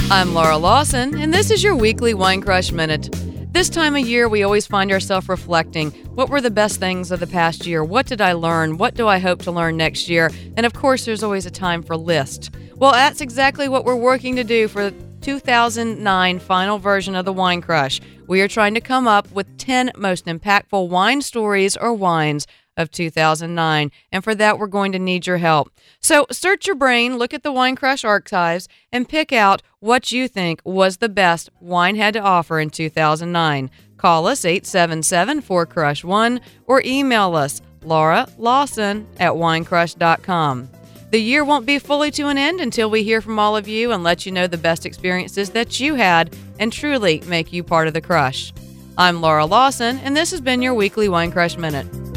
I'm Laura Lawson, and this is your weekly Wine Crush Minute. This time of year, we always find ourselves reflecting. What were the best things of the past year? What did I learn? What do I hope to learn next year? And of course, there's always a time for list. Well, that's exactly what we're working to do for the 2009 final version of the Wine Crush. We are trying to come up with 10 most impactful wine stories or wines of 2009, and for that we're going to need your help. So search your brain, look at the Wine Crush archives, and pick out what you think was the best wine had to offer in 2009. Call us 877-4CRUSH1 or email us lauralawson@winecrush.com. The year won't be fully to an end until we hear from all of you and let you know the best experiences that you had and truly make you part of the crush. I'm Laura Lawson, and this has been your weekly Wine Crush Minute.